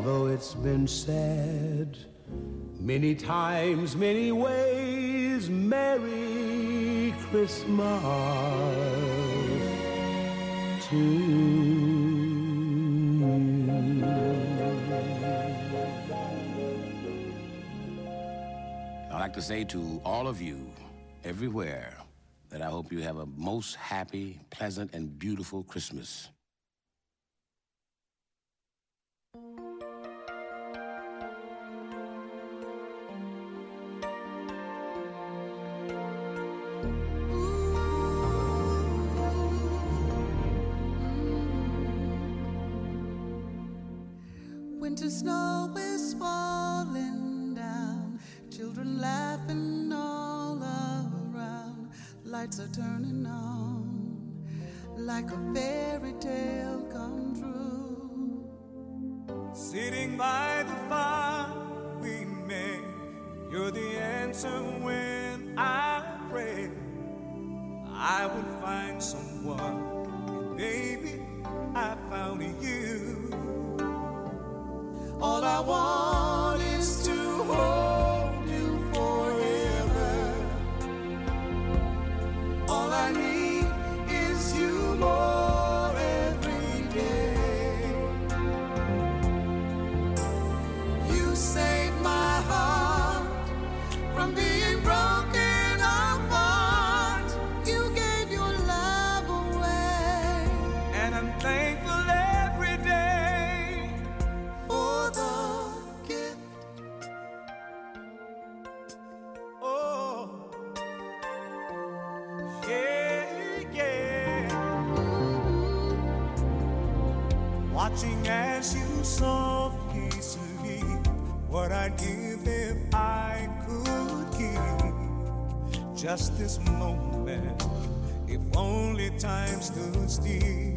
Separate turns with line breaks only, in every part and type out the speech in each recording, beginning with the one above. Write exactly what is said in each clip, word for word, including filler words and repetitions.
Although it's been said many times, many ways, Merry Christmas to you.
I'd like to say to all of you, everywhere, that I hope you have a most happy, pleasant, and beautiful Christmas.
Winter snow is falling down, children laughing all around, lights are turning on, like a fairy tale come true.
Sitting by the fire we made, you're the answer when I pray I would find someone, and baby, I found you. All I want is to hold you forever. All I need is you more every day. You saved my heart from being broken apart. You gave your love away, and I'm thankful every day for the gift. Oh, yeah, yeah. Watching as you softly sleep, what I'd give if I could keep just this moment, if only time stood still.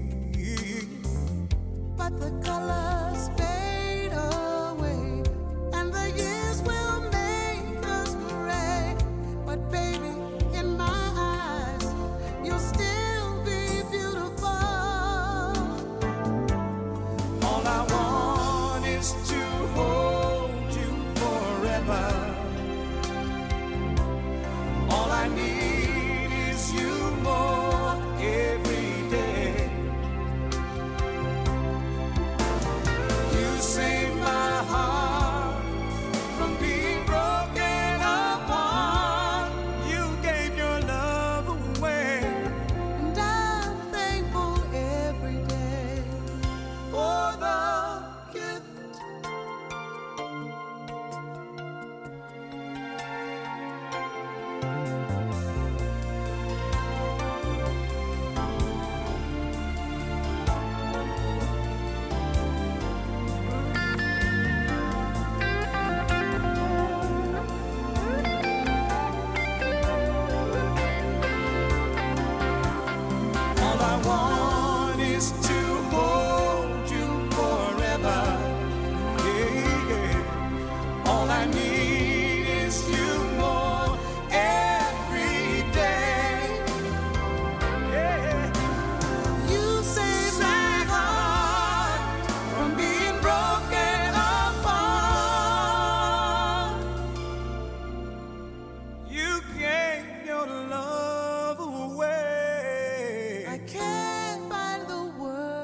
But the colors fade away, and the years will make us gray. But baby, in my eyes, you'll still be beautiful.
All I want is to hold you forever. All I need is you more every day. You saved my heart from being broken apart. You gave your love away,
And I'm thankful every day
for the gift. All I want is to hold you forever. Yeah, yeah. All I need is you more every day. Yeah. You saved my heart from being broken apart. You gave your love away.
I can't find the words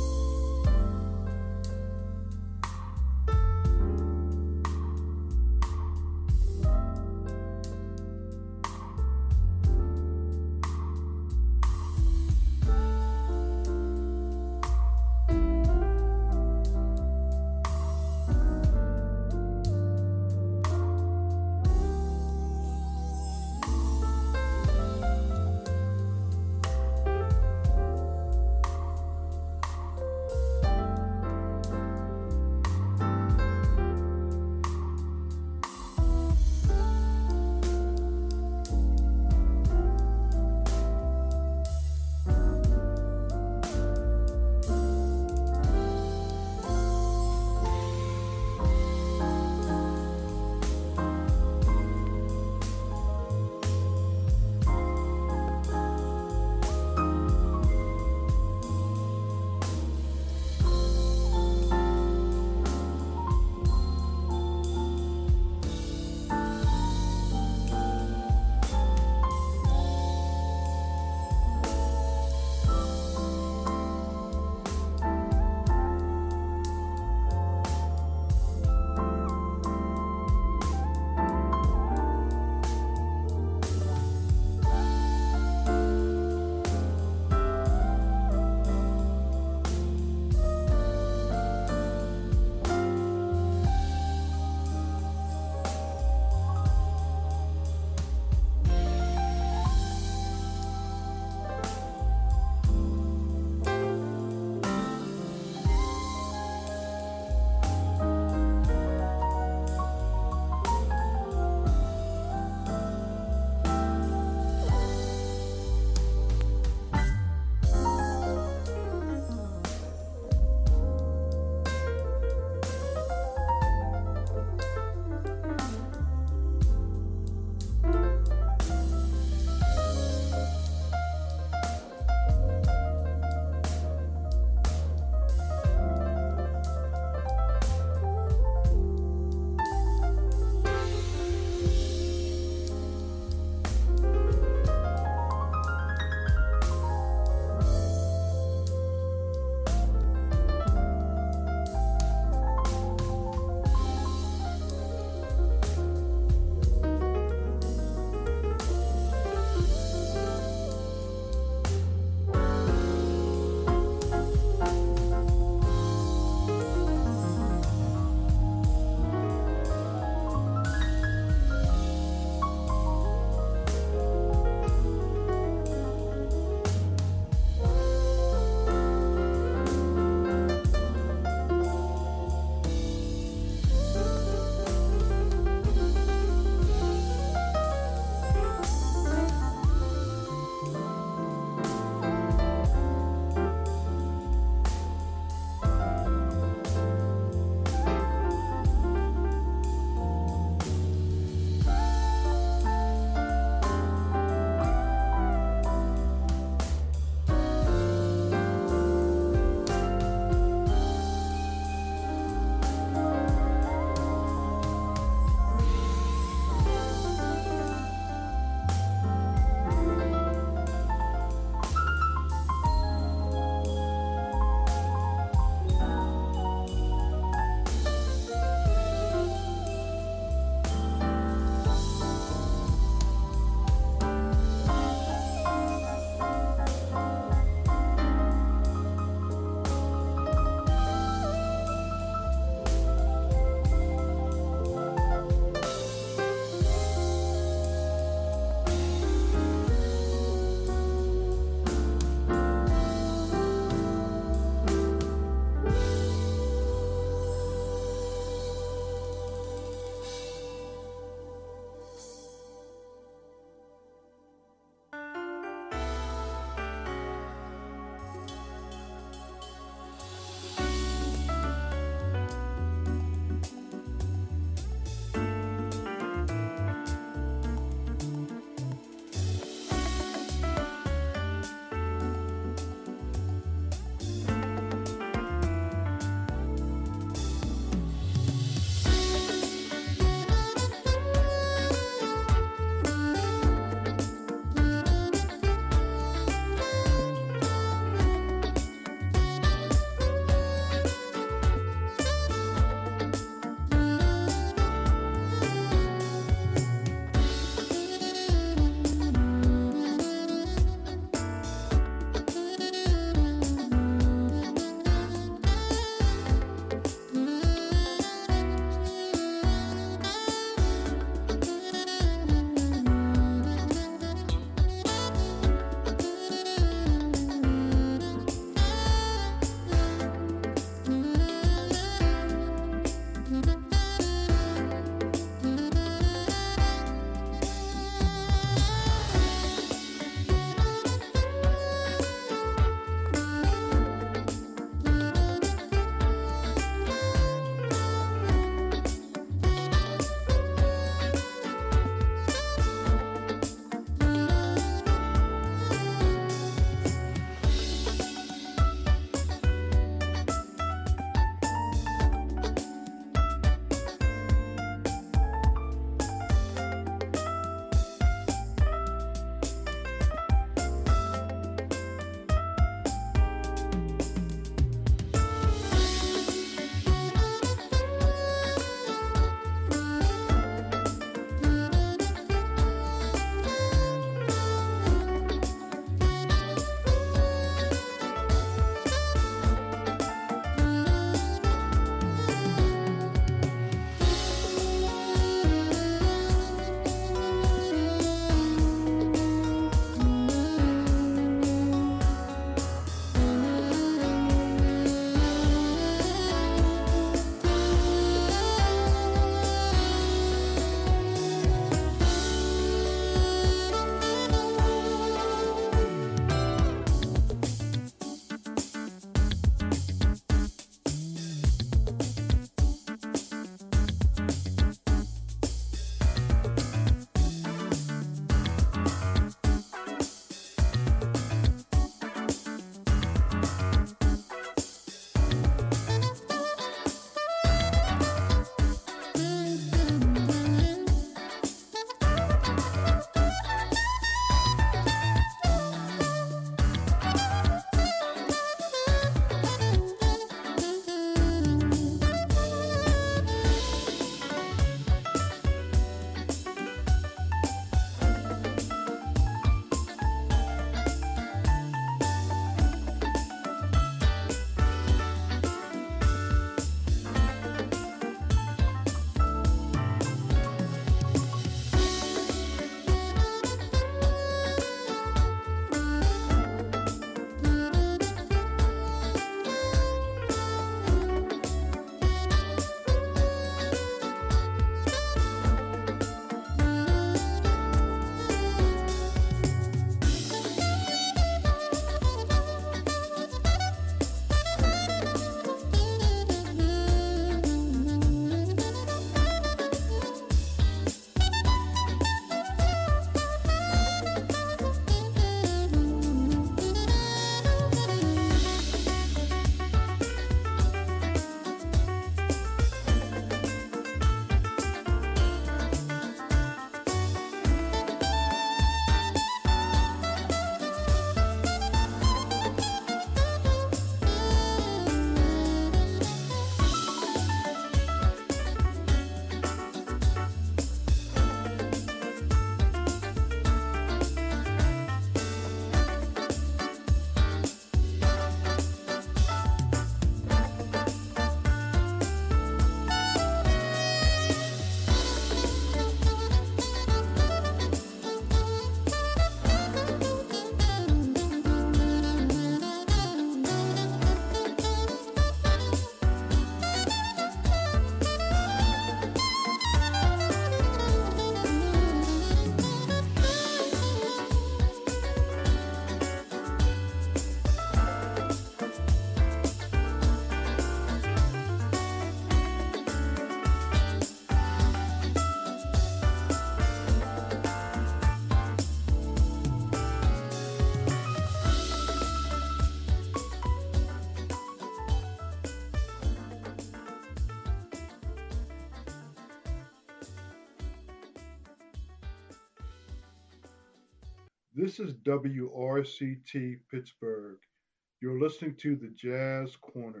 This is W R C T Pittsburgh. You're listening to the Jazz Corner.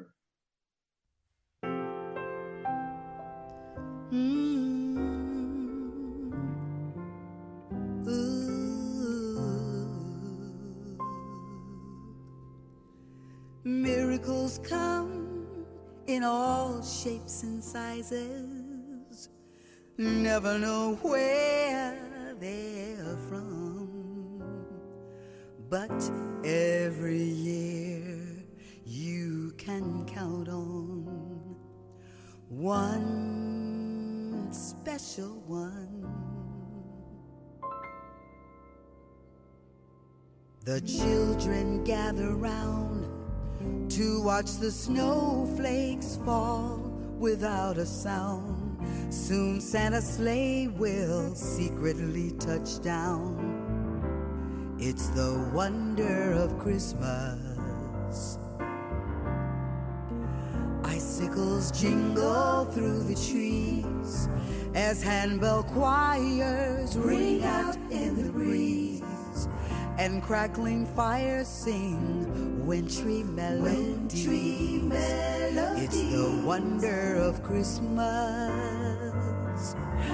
Mm. Ooh. Miracles come in all shapes and sizes. Never know where they're from, but every year you can count on one special one. The children gather round to watch the snowflakes fall without a sound. Soon Santa's sleigh will secretly touch down. It's the wonder of Christmas. Icicles jingle through the trees as handbell choirs ring out in the breeze, and crackling fires sing wintry melodies. Wintry melodies. It's the wonder of Christmas.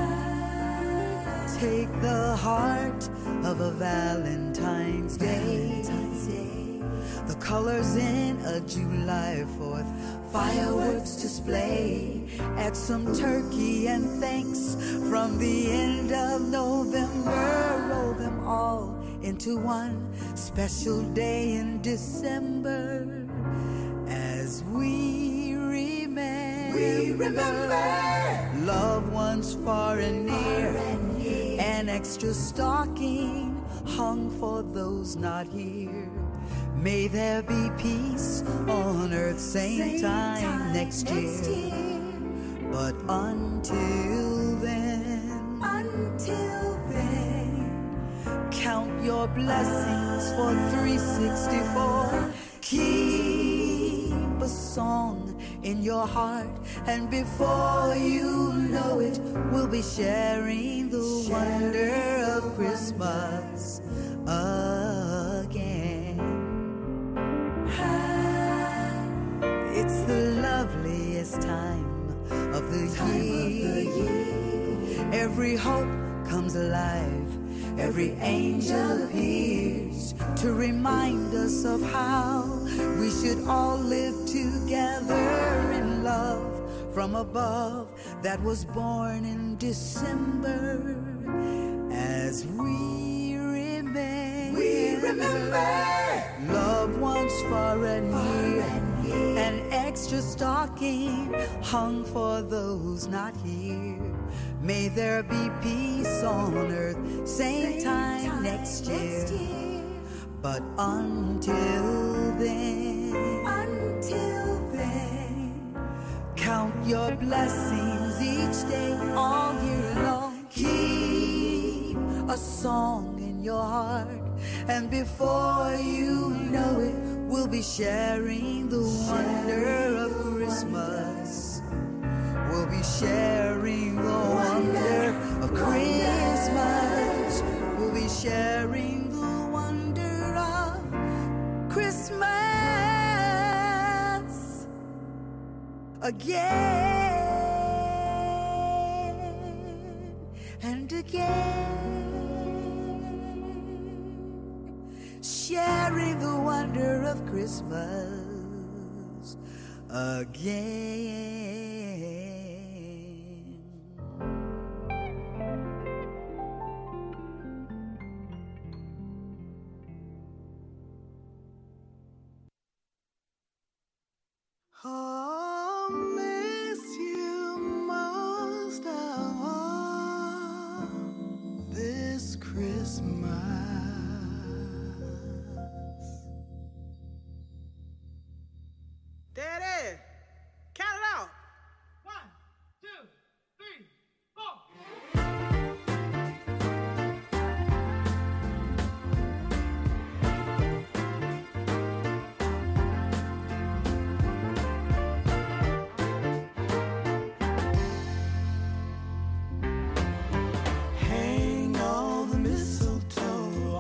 Take the heart of a Valentine's Day, Valentine's Day. The colors in a July fourth fireworks display. Add some turkey and thanks from the end of November. Roll them all into one special day in December as we remember, we remember loved ones far and near, far and near. An extra stocking hung for those not here. May there be peace on earth, same, same time, time next, next year. year. But until then, until then, count your blessings for three sixty-four. Keep a song in your heart, and before you know it, we'll be sharing the sharing wonder of Christmas again. It's the loveliest time of the, time year. Of the year. Every hope comes alive. Every angel appears to remind us of how we should all live together in love from above that was born in December. As we remember, we remember loved ones far and near, an extra stocking hung for those not here. May there be peace on earth, same, same time, time next, year. next year. But until then, until then, count your blessings each day, all year long. Keep a song in your heart, and before you know it, we'll be sharing the wonder of Christmas. We'll be sharing the wonder of Christmas. We'll be sharing the wonder of Christmas again and again. Sharing the wonder of Christmas again.
I'll miss you most of all this Christmas. Daddy, count it out. One, two, three, four. Hang all the mistletoe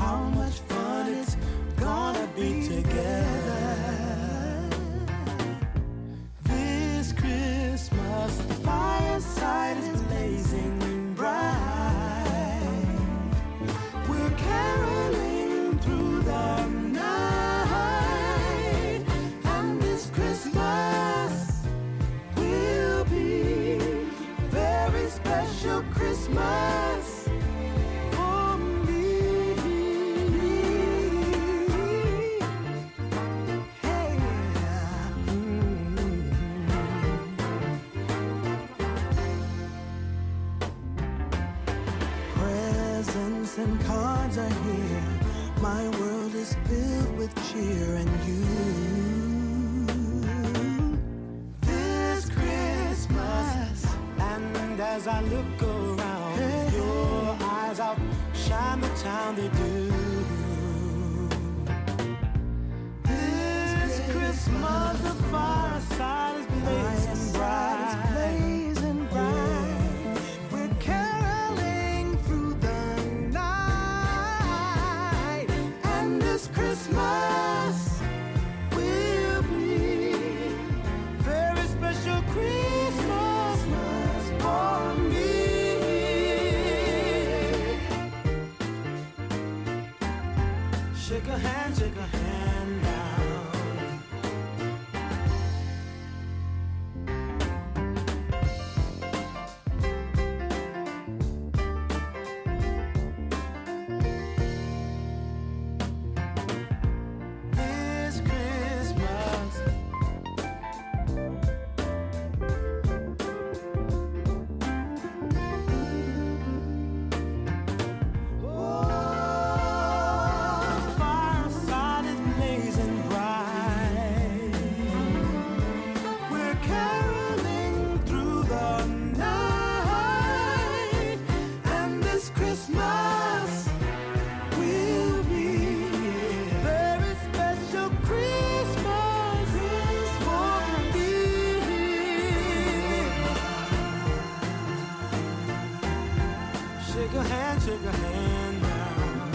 how much fun it's gonna be together. This Christmas, the fireside is blazing bright. We're caroling through the night, and this Christmas will be a very special Christmas for me. Hey, mm. Presents and cards are here. My world is filled with cheer and you. This Christmas, and as I look around, hey, your eyes outshine the town they do. This Christmas, the fireside is blazing bright. Blazing bright. We're caroling through the night, and this Christmas will be very special Christmas for me. Shake a hand, shake a hand now. This Christmas, oh, the fireside is blazing bright. We're caroling through the night, and this Christmas will be a very special Christmas for me. Shake a hand, shake a hand now.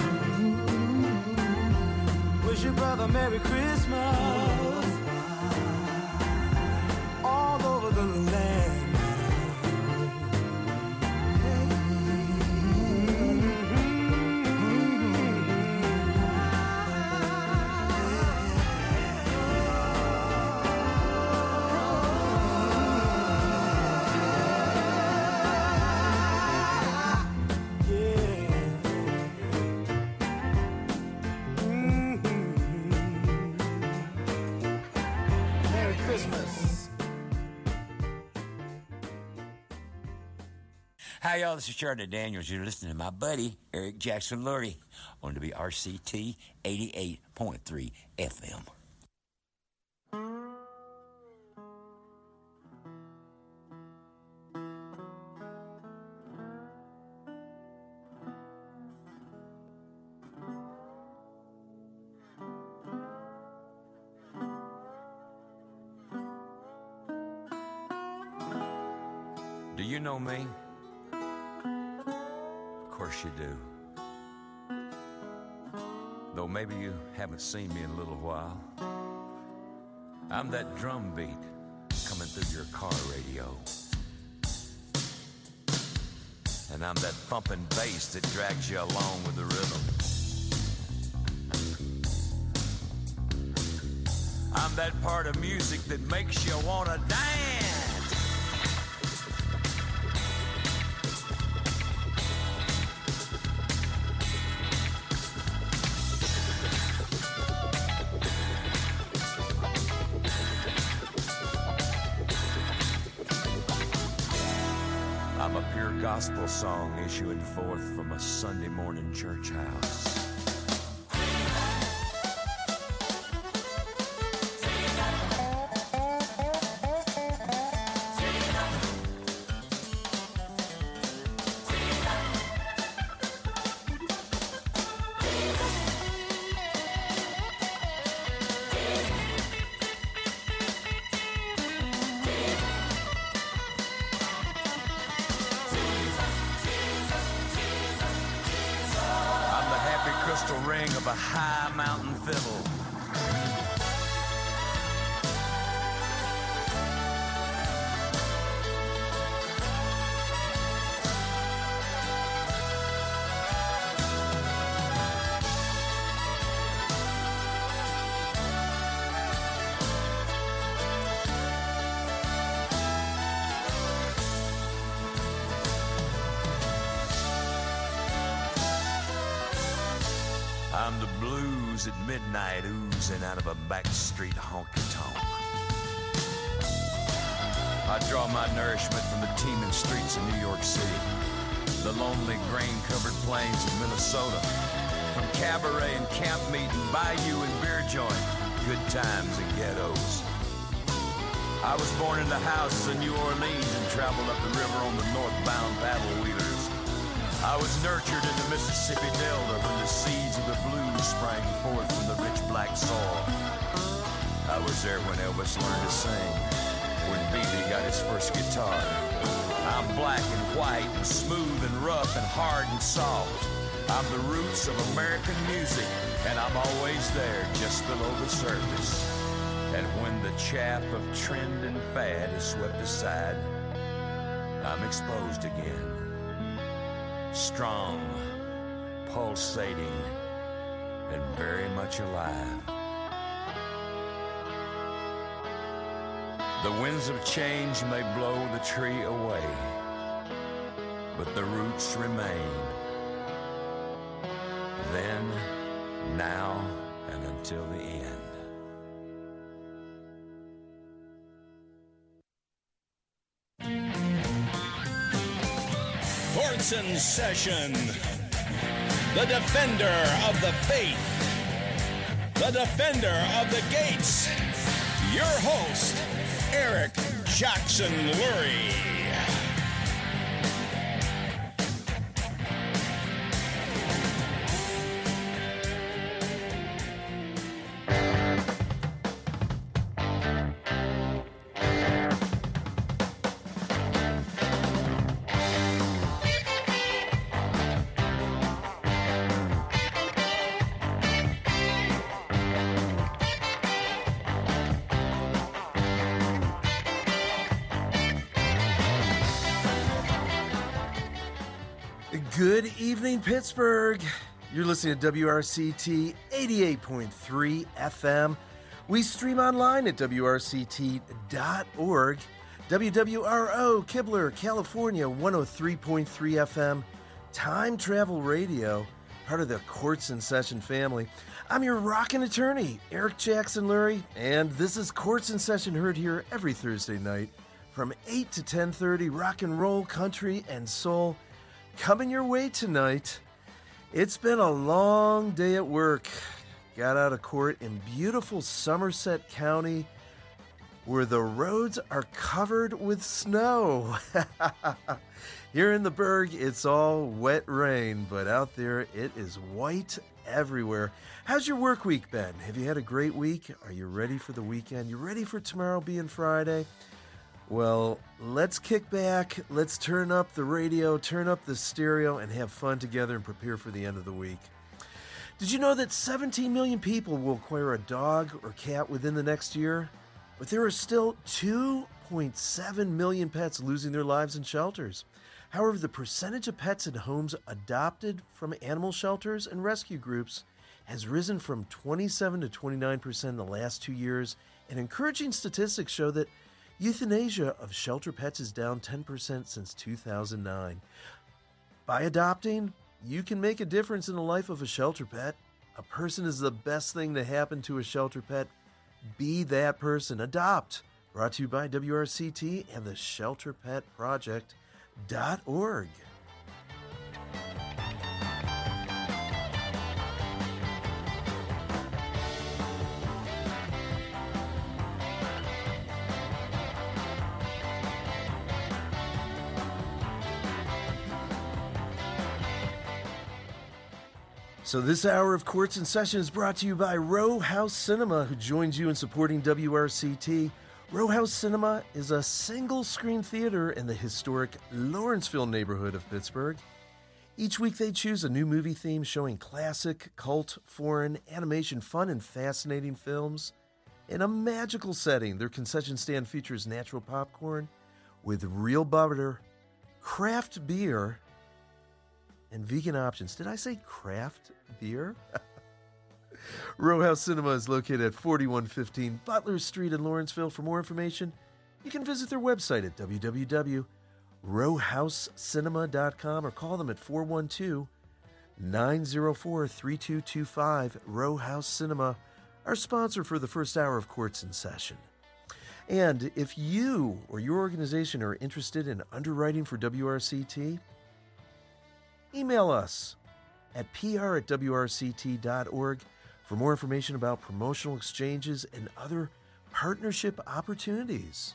Wish your brother Merry Christmas all over the land. Merry Christmas.
Hi, y'all. This is Charlie Daniels. You're listening to my buddy, Eric Jackson Lurie, on W R C T eighty-eight point three F M. Do you know me? Of course you do. Though maybe you haven't seen me in a little while. I'm that drum beat coming through your car radio. And I'm that thumping bass that drags you along with the rhythm. I'm that part of music that makes you want to dance. I'm a pure gospel song issuing forth from a Sunday morning church house. Pentecostal ring of a high mountain fiddle. I'm the blues at midnight oozing out of a backstreet honky-tonk. I draw my nourishment from the teeming streets of New York City, the lonely grain-covered plains of Minnesota, from cabaret and camp meeting, bayou and beer joint, good times and ghettos. I was born in the houses of New Orleans and traveled up the river on the northbound paddle wheelers. I was nurtured in the Mississippi Delta when the seeds of the blues sprang forth from the rich black soil. I was there when Elvis learned to sing, when B B got his first guitar. I'm black and white and smooth and rough and hard and soft. I'm the roots of American music, and I'm always there just below the surface. And when the chaff of trend and fad is swept aside, I'm exposed again. Strong, pulsating, and very much alive. The winds of change may blow the tree away, but the roots remain. Then, now, and until the end.
Courts in session. The defender of the faith. The defender of the gates. Your host, Eric Jackson Lurie.
Good evening, Pittsburgh. You're listening to W R C T eighty-eight point three F M. We stream online at W R C T dot org. W W R O, Kibler, California, one oh three point three F M. Time Travel Radio, part of the Courts in Session family. I'm your rockin' attorney, Eric Jackson Lurie, and this is Courts in Session, heard here every Thursday night from eight to ten thirty, rock and roll, country, and soul. Coming your way tonight. It's been a long day at work. Got out of court in beautiful Somerset County, where the roads are covered with snow. Here in the Berg, it's all wet rain, but out there it is white everywhere. How's your work week been? Have you had a great week? Are you ready for the weekend? You ready for tomorrow being Friday? Well, let's kick back, let's turn up the radio, turn up the stereo, and have fun together and prepare for the end of the week. Did you know that seventeen million people will acquire a dog or cat within the next year? But there are still two point seven million pets losing their lives in shelters. However, the percentage of pets in homes adopted from animal shelters and rescue groups has risen from twenty-seven to twenty-nine percent in the last two years, and encouraging statistics show that euthanasia of shelter pets is down ten percent since two thousand nine. By adopting, you can make a difference in the life of a shelter pet. A person is the best thing to happen to a shelter pet. Be that person. Adopt. Brought to you by W R C T and the Shelter Pet Project dot org. So this hour of Courts in Session is brought to you by Row House Cinema, who joins you in supporting W R C T. Row House Cinema is a single-screen theater in the historic Lawrenceville neighborhood of Pittsburgh. Each week they choose a new movie theme showing classic, cult, foreign, animation, fun, and fascinating films in a magical setting. Their concession stand features natural popcorn with real butter, craft beer, and vegan options. Did I say craft beer? Row House Cinema is located at forty-one fifteen Butler Street in Lawrenceville. For more information, you can visit their website at w w w dot row house cinema dot com or call them at four one two, nine zero four, three two two five. Row House Cinema, our sponsor for the first hour of Courts in Session. And if you or your organization are interested in underwriting for W R C T, email us at p r at w r c t dot org for more information about promotional exchanges and other partnership opportunities.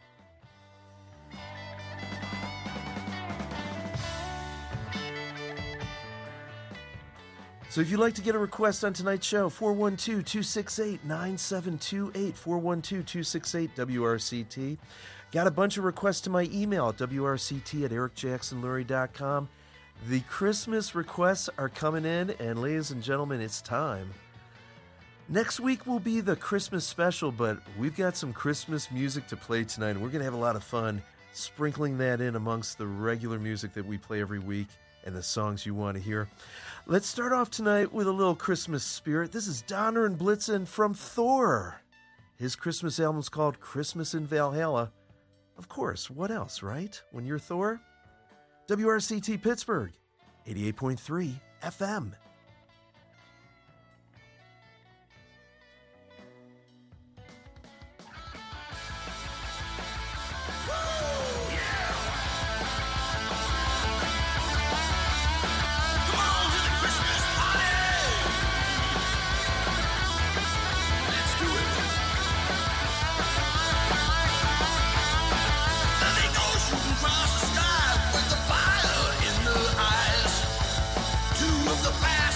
So if you'd like to get a request on tonight's show, four one two, two six eight, nine seven two eight, four one two, two six eight, W R C T. Got a bunch of requests to my email at w r c t at eric jackson lurie dot com. The Christmas requests are coming in, and ladies and gentlemen, it's time. Next week will be the Christmas special, but we've got some Christmas music to play tonight, and we're going to have a lot of fun sprinkling that in amongst the regular music that we play every week and the songs you want to hear. Let's start off tonight with a little Christmas spirit. This is Donner and Blitzen from Thor. His Christmas album's called Christmas in Valhalla. Of course, what else, right? When you're Thor? W R C T Pittsburgh, eighty-eight point three F M.
The past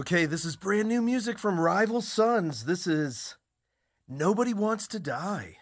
Okay, this is brand new music from Rival Sons. This is Nobody Wants to Die.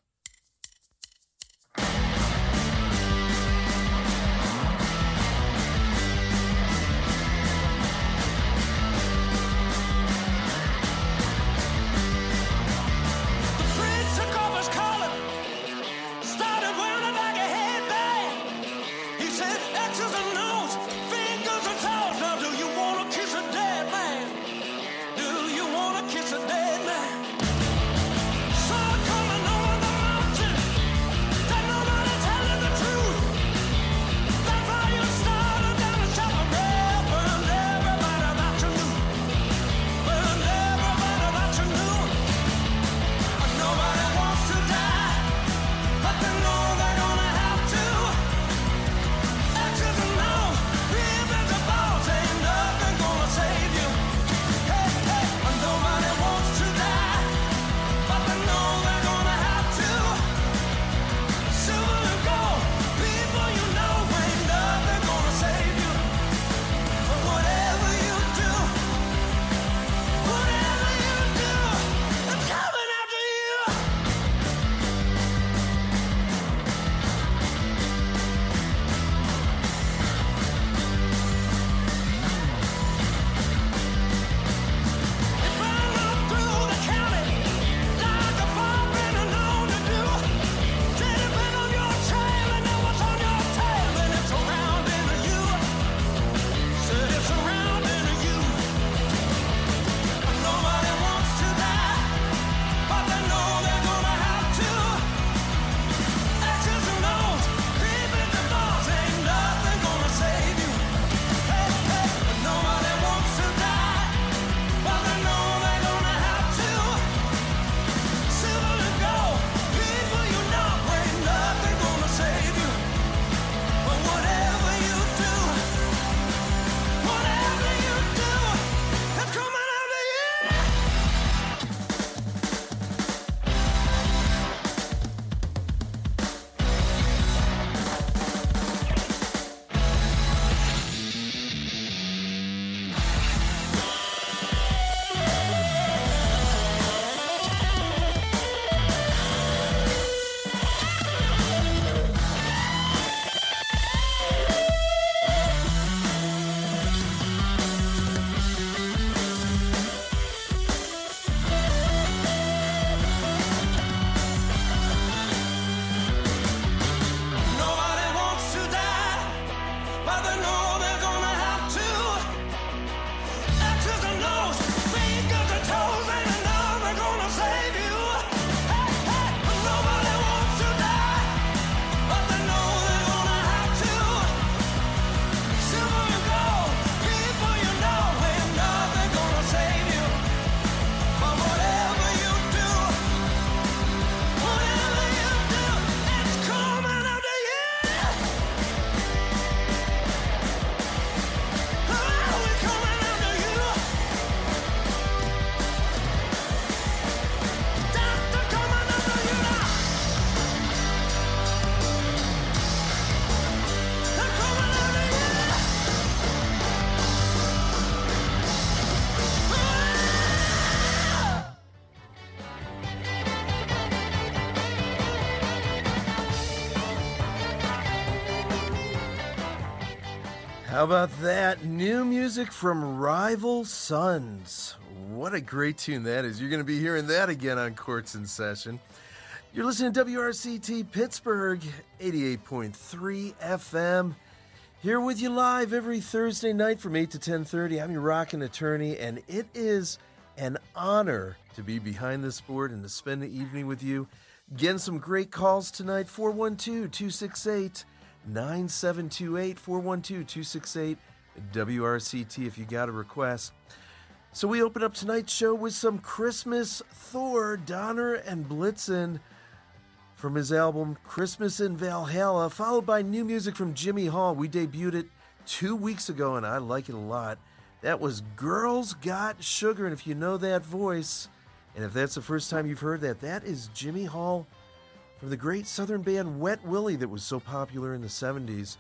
How about that? New music from Rival Sons. What a great tune that is. You're going to be hearing that again on Courts in Session. You're listening to W R C T Pittsburgh, eighty-eight point three F M. Here with you live every Thursday night from eight to ten thirty. I'm your rockin' attorney, and it is an honor to be behind this board and to spend the evening with you. Again, some great calls tonight, four one two, two six eight, nine seven two eight, four one two, two six eight, W R C T if you got a request. So we open up tonight's show with some Christmas Thor, Donner and Blitzen from his album Christmas in Valhalla, followed by new music from Jimmy Hall. We debuted it two weeks ago, and I like it a lot. That was Girls Got Sugar, and if you know that voice, and if that's the first time you've heard that, that is Jimmy Hall from the great Southern band Wet Willie that was so popular in the seventies.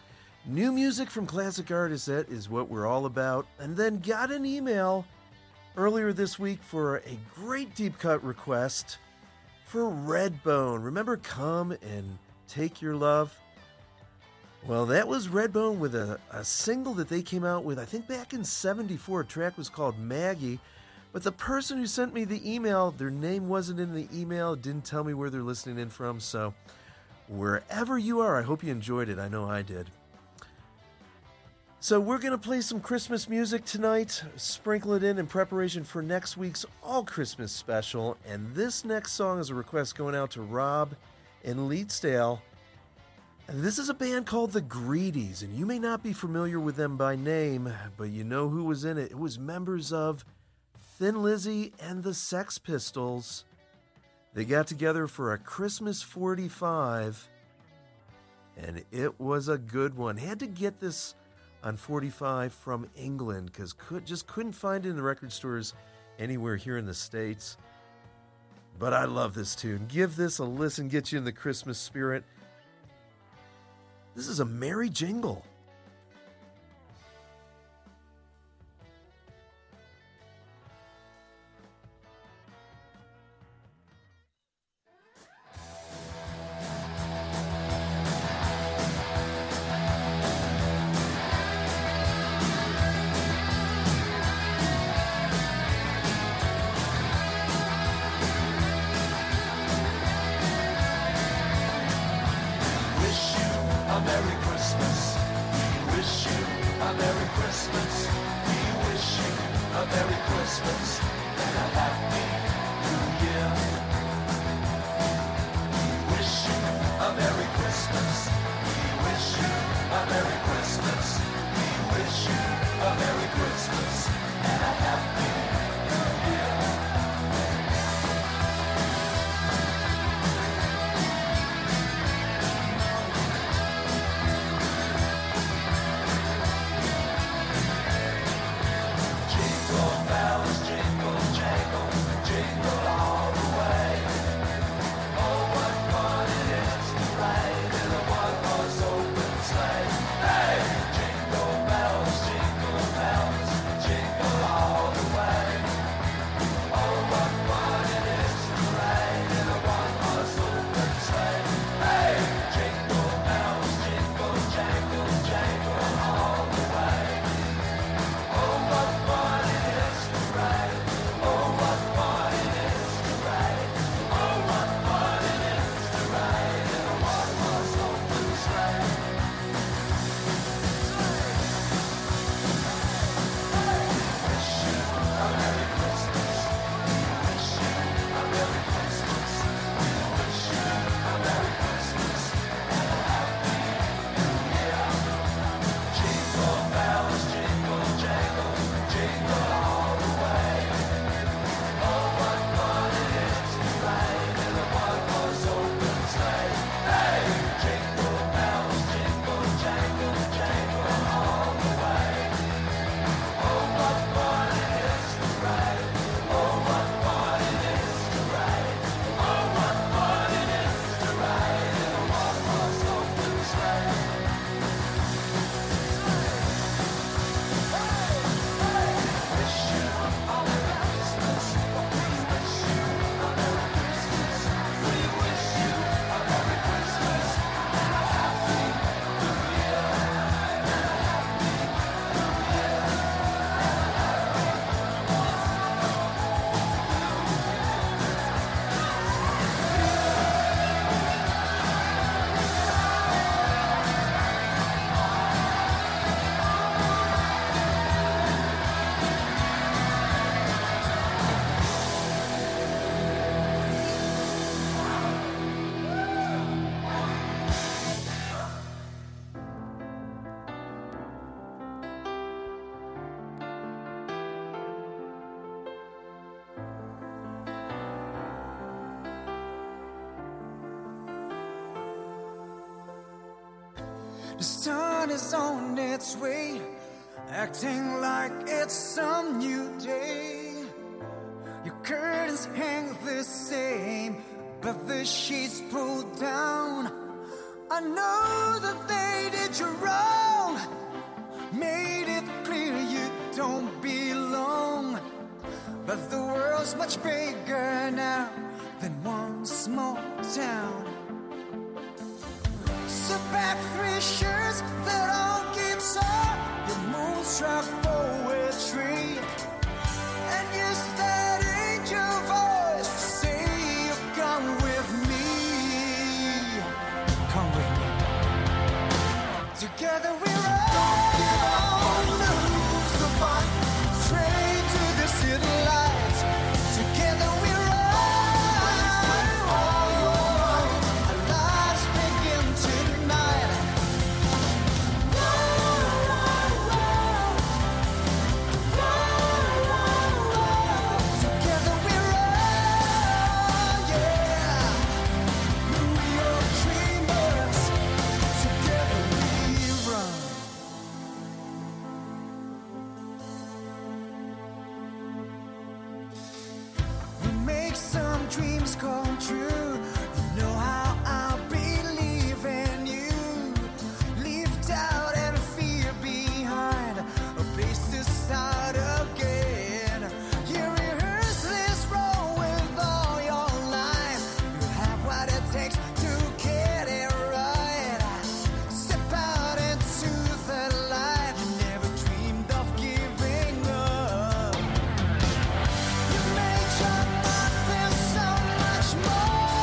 New music from classic artists, that is what we're all about. And then got an email earlier this week for a great deep cut request for Redbone. Remember Come and Take Your Love? Well, that was Redbone with a, a single that they came out with, I think back in seventy-four. A track was called Maggie. But the person who sent me the email, their name wasn't in the email, didn't tell me where they're listening in from. So wherever you are, I hope you enjoyed it. I know I did. So we're going to play some Christmas music tonight, sprinkle it in in preparation for next week's All Christmas special. And this next song is a request going out to Rob in Leetsdale. And this is a band called The Greedies, and you may not be familiar with them by name, but you know who was in it. It was members of Thin Lizzy and the Sex Pistols. They got together for a Christmas forty-five, and it was a good one. Had to get this on forty-five from England because could, just couldn't find it in the record stores anywhere here in the States. But I love this tune. Give this a listen, get you in the Christmas spirit. This is a merry jingle.
The sun is on its way, acting like it's some new day. Your curtains hang the same, but the sheets pulled down. I know that they did you wrong. but the world's much bigger now than one small town. So back three shirts that on guitar, your moonstruck poetry, and use that angel voice to say you'll come with me. Come with me. Together we run. Don't give up on the lose the fight. Straight to the city lights. Together we run. Our lives begin tonight. Together we run, yeah. New York dreamers. Together we run. We make some dreams come true. You know how I believe in you. Leave doubt and fear behind. A place to start again. You rehearse this role with all your life. You have what it takes to get it right. Step out into the light. You never dreamed of giving up. You made your mark, there's so much more.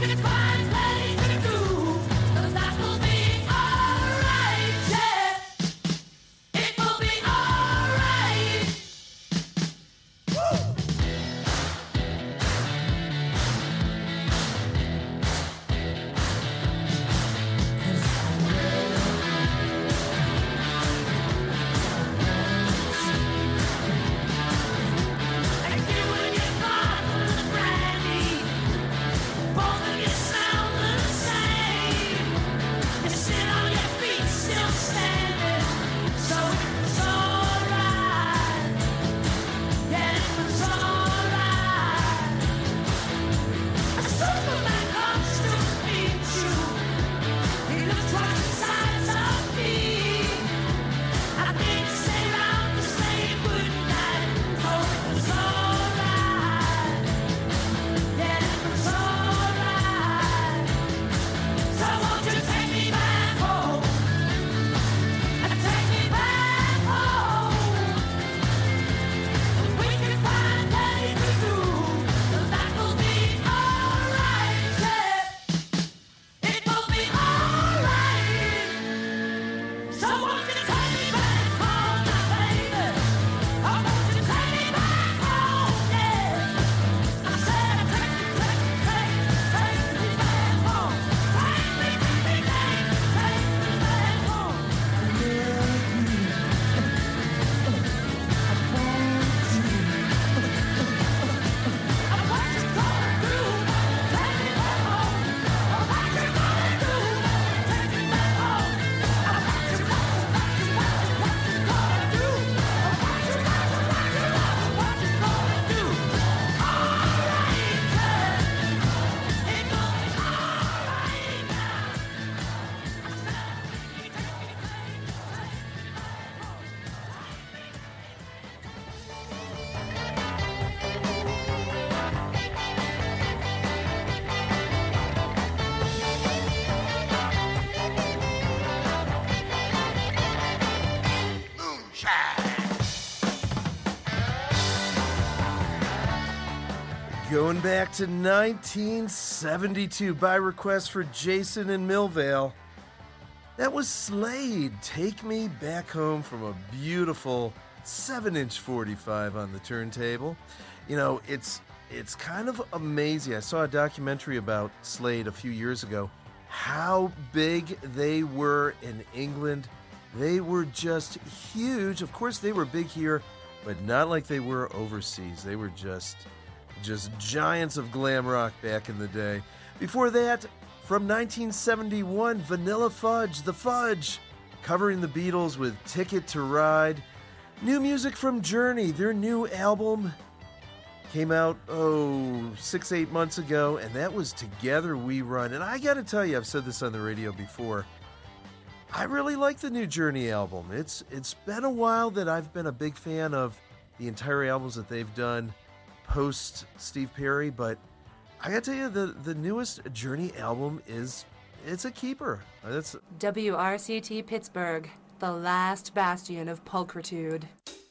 Going back to nineteen seventy-two by request for Jason and Millvale. That was Slade, Take Me Back Home, from a beautiful seven inch forty-five on the turntable. You know, it's it's kind of amazing. I saw a documentary about Slade a few years ago, how big they were in England. They were just huge. Of course, they were big here, but not like they were overseas. They were just, just giants of glam rock back in the day. Before that, from nineteen seventy-one, Vanilla Fudge, The Fudge, covering the Beatles with Ticket to Ride. New music from Journey. Their new album came out, oh, six, eight months ago, and that was Together We Run. And I gotta tell you, I've said this on the radio before, I really like the new Journey album. It's It's been a while that I've been a big fan of the entire albums that they've done post Steve Perry, but I gotta tell you, the, the newest Journey album is, it's a keeper. That's
W R C T Pittsburgh, the last bastion of pulchritude.